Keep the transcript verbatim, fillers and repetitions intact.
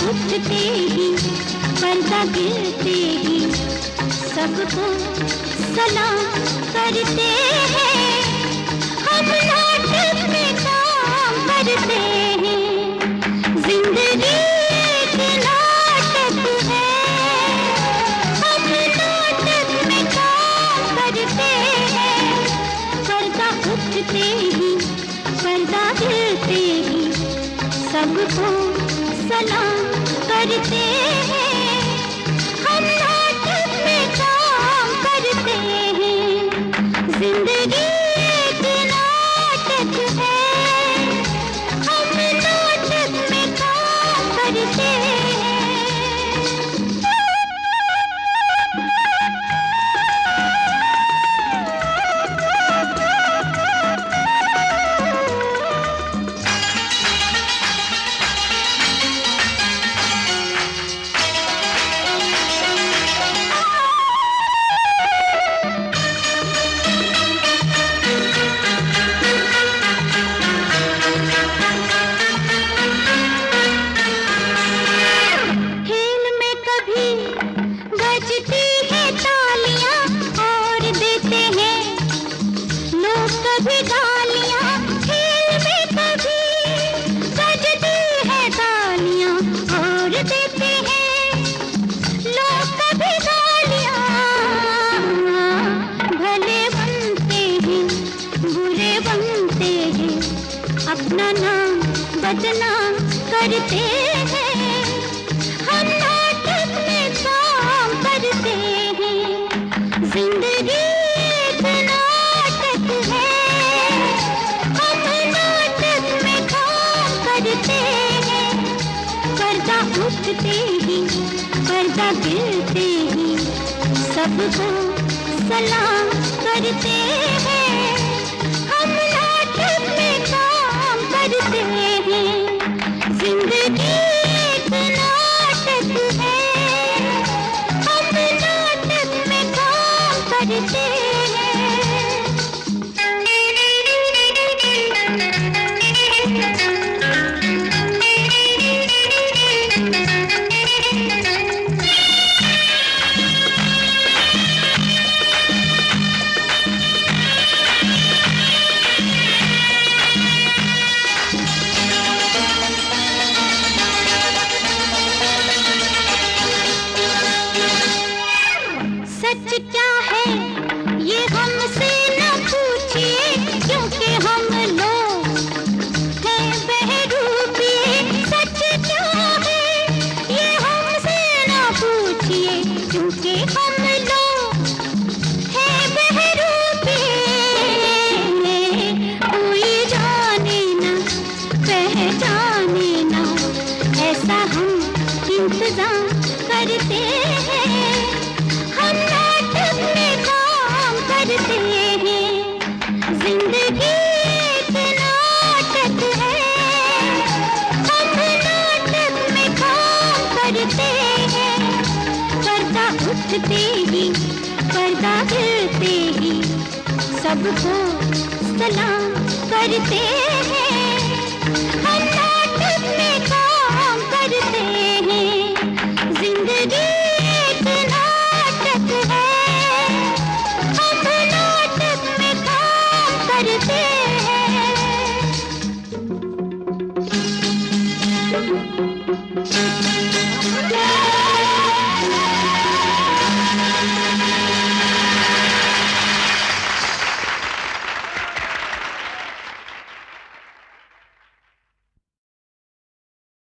उठते ही पर्दा गिरते ही सबको सलाम करते हैं। हम नाटक में काम करते हैं, जिंदगी एक नाटक है। हम नाटक में काम करते हैं, पर्दा उठते ही पर्दा गिरते ही सबको सलाम करते हैं। हम नाटक में काम करते हैं, जिंदगी एक नाटक है। हम नाटक में काम करते हैं। बजती है तालियां और देते हैं लोग कभी गालियां। खेल में कभी बजती है तालियां और देते हैं लोग कभी गालियां। भले बनते हैं बुरे बनते हैं, अपना नाम बदनाम करते हैं। हम नाटक में काम करते हैं, जिंदगी एक नाटक है। हम नाटक में काम करते हैं, पर्दा उठते ही पर्दा गिरते ही सबको सलाम करते हैं। हम नाटक में काम करते हैं, जिंदगी एक नाटक है। हम नाटक में काम करते हैं। सच क्या है ये हमसे न पूछिए, क्योंकि हम लोग हैं बहरूपिए। सच क्या है ये हमसे न पूछिए, क्योंकि हम लोग हैं बहरूपिए। कोई जाने ना पहचाने ना, ऐसा हम इंतजाम करते हैं। हम नाटक में काम करते हैं, जिंदगी एक नाटक है। हम नाटक में काम करते हैं, पर्दा उठते ही पर्दा गिरते ही सबको सलाम करते हैं। हम नाटक में काम करते हैं, जिंदगी एक नाटक है। हम नाटक में काम करते हैं।